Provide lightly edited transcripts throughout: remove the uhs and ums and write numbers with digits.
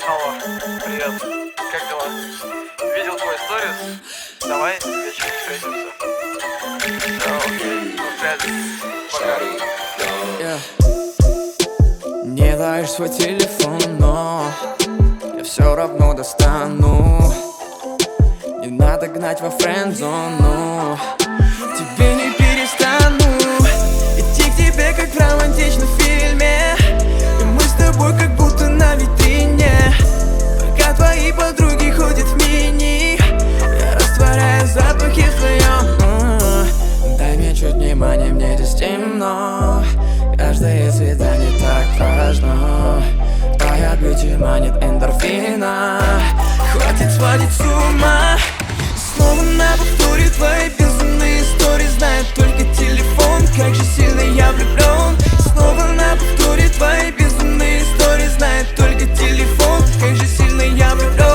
Алло, привет. Как дела? Видел твой сторис? Давай вечером встретимся. Да, окей, на связи. Пока. Не даешь свой телефон, но я все равно достану. Не надо гнать во френд-зону, тебе не перестану идти к тебе, как в романтичном фильме. И мы с тобой как будто на витрине, только твои подруги ходят в мини. Я растворяю запахи в своем. Дай мне чуть внимания, мне здесь темно. Каждое свидание так важно. Твоя бьюти манит эндорфина. Хватит сводить с ума. Снова на повторе твои безумные истории. Знает только телефон, как же сильно я влюблен. Снова на повторе твои безумные истории. Знает только телефон, как же сильно я влюблен.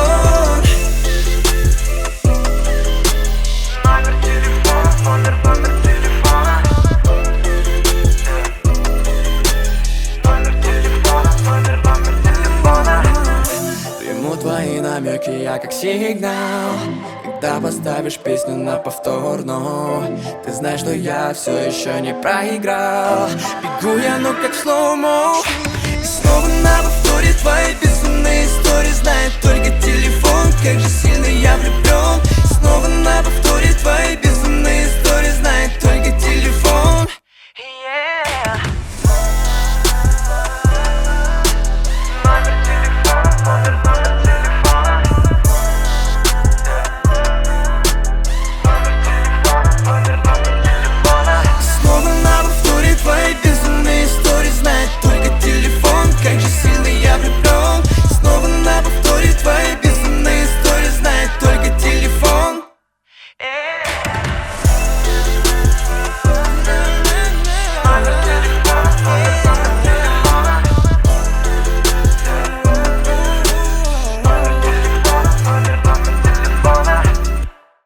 Номер телефона, номер телефона. Номер телефона, номер телефона. Приму твои намеки, я как сигнал. Когда поставишь песню на повтор, но ты знаешь, что я все еще не проиграл. Бегу я, но как в слоумо.